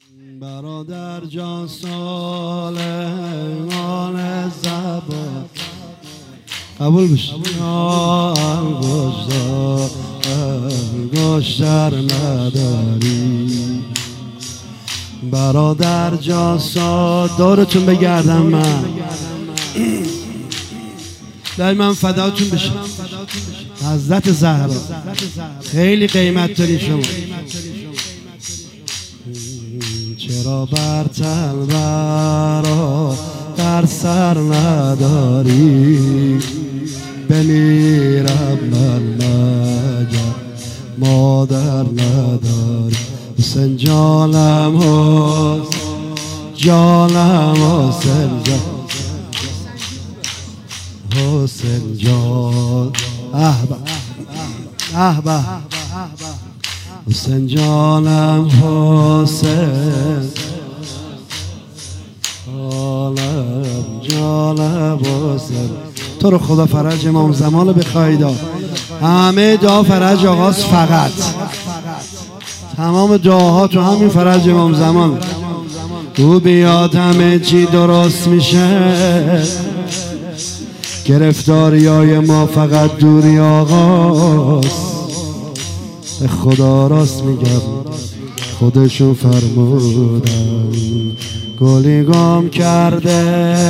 برادر جان سالمان زبان قبول بشه انگشتر نداری برادر جان دورتون بگردم من من فداتون بشم حضرت زهرا خیلی قیمت داری شما چرا بر تن برا در سر نداری بمیرم من مگر مادر نداری حسین جانم حسین حسین جان احبه حسین جانم جانم حسین تو رو خدا فرج امام زمان رو بخواهید همه دعا فرج آغاز فقط تمام دعاها تو همین فرج امام زمان او بیاد همه چی درست میشه گرفتاری های ما فقط دوری آغاست خدا راست میگم خودشون فرمودن گلی گم کرده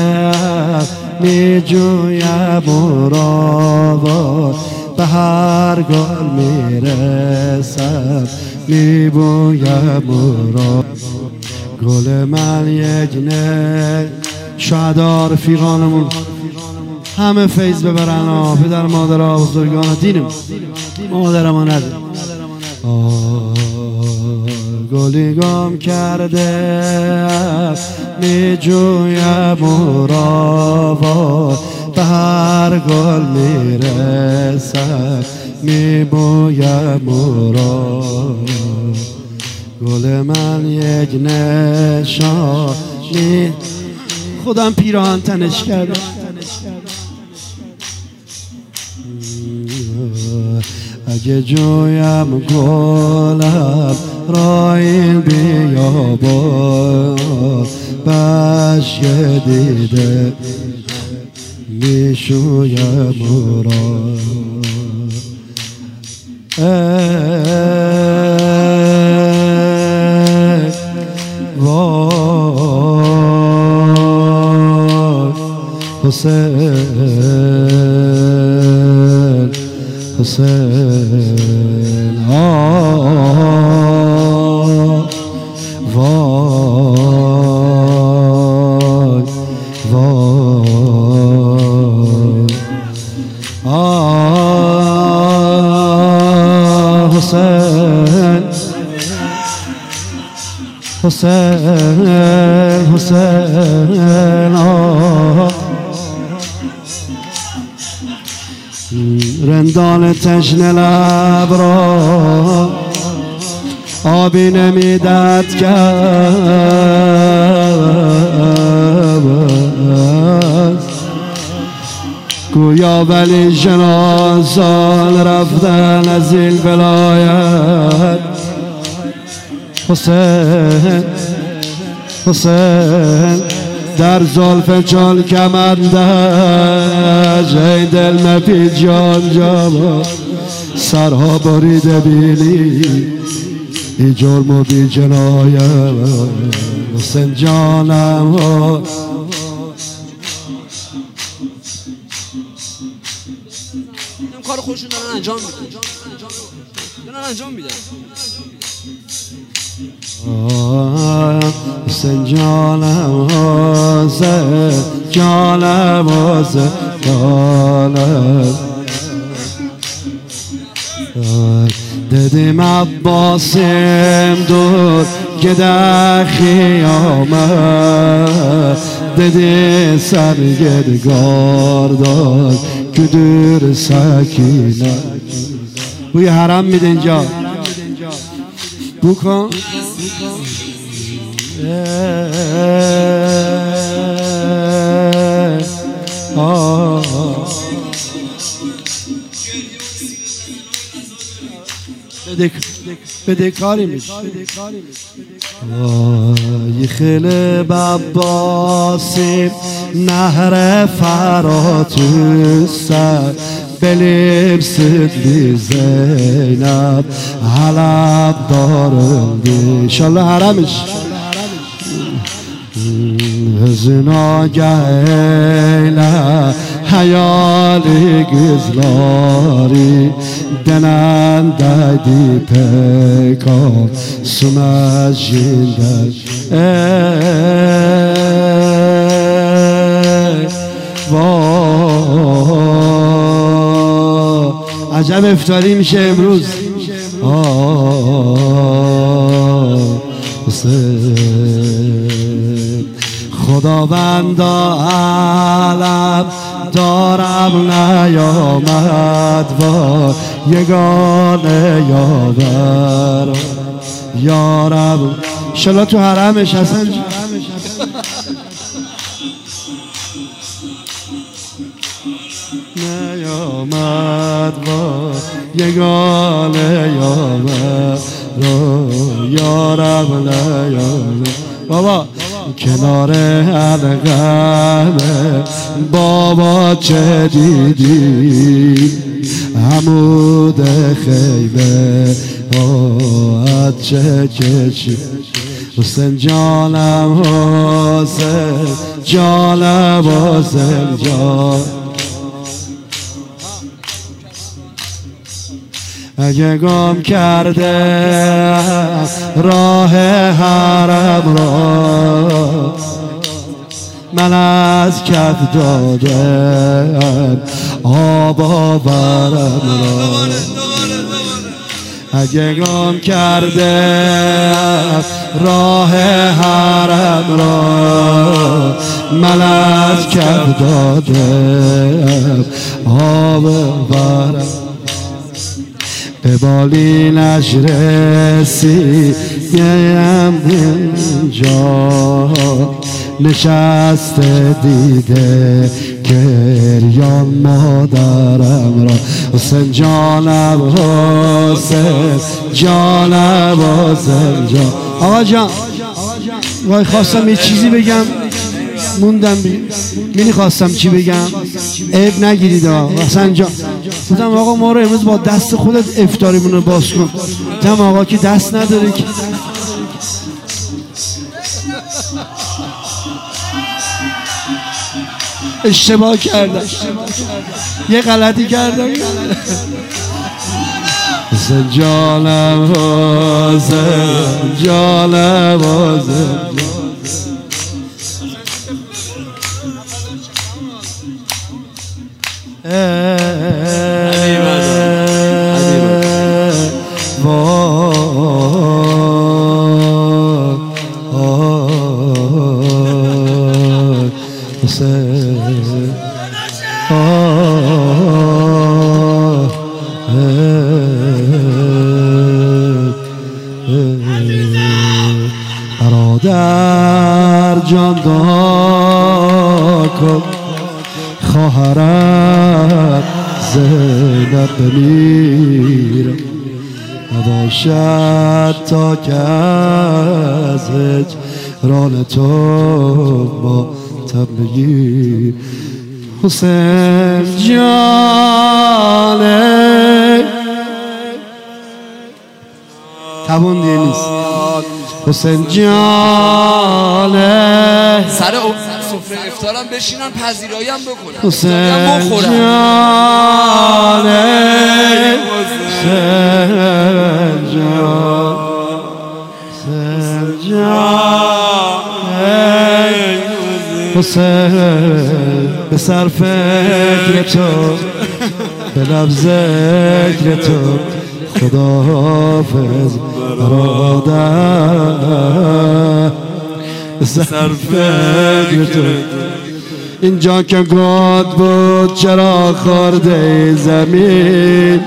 میجویم او را به هر گل میرسم میبویم او را گل من یک نه شهدا رفیقانمون همه فیض ببرن پدر مادر بزرگان دینم مادر ما نده گلی گم کرده میجویم او را به هر گل میرسم میبویم او را گل من یک نشانی خودم پیراهن تنش کردم اگه جویم گلم را این بیابان بشک دیده میشویم او را وای حسین حسین وای وای حسین حسین حسین رندان تشنه لب را آبی نمیدد کرد گویا ولی جنازان رفتن از این ولایت حسین حسین در زلف چون کمندش ای دل مپی جان جان سرها بریده بیلی ای جرم و بی جنایت حسین جانم این کار خودشون دارن انجام میدن حسین جانم حسین جانم حسین جانم دیدیم عباسیم دور که در خیامت دیدی سرگردگار دار که دور سکینه بوی حرم میده اینجا بو کن بدهکاری میشه. وای خیلی بباسی نهر فراتوسه بلیم سدلی زینب حلب دارندی انشالله حرمش زناگهیله hayali gözleri denen dedi pek ol sunajinden عجب افتاری میشه امروز. خداوندا علم دارم نیامد و یگانه یاور یارب انشالله تو حرمش حسن نیامد و یگانه یاور یارب نیامد بابا کنار حلقم بابا چه دیدی عمود خیمه آت چه کشی حسین جانم حسین جانم حسین جان اگه گم کرده راه حرم را من از کف دادم آب آورم را اگه گم کرده راه حرم را من از کف دادم آب آورم به بالینش رسیدم اینجا نشسته دیده گریان مادرم را حسین جانم حسین جانم حسین جان آقا جان وای خواستم یه چیزی بگم موندم میلی خواستم چی بگم عیب نگیرید حسن جان گفتم آقا ما رو امروز با دست خودت افطاریمون رو باز کن گفتم آقا که دست نداره که اشتباه کردم یه غلطی کردم حسین جانم حسین جانم حسین برادر جان دعا کن خواهرم زینب بمیرم نباشد تا که از هجران تو با تب بگیر حسین جانه تبون دیگه نیست حسین جانه سر سفره افطارم بشینن پذیرایی هم بکنن حسین جانه حسین جانه حسین به سر فکر تو به لب ذکر تو خدا حافظ برادر به سر فکر تو اینجا که گود بود چرا خورده زمین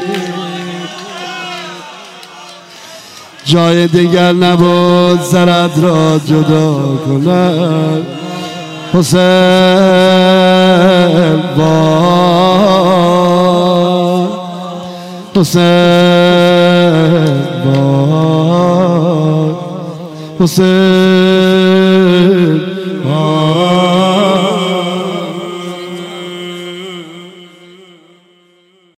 جای دیگر نبود سرت را جدا کنم حسین با حسین باد حسین باد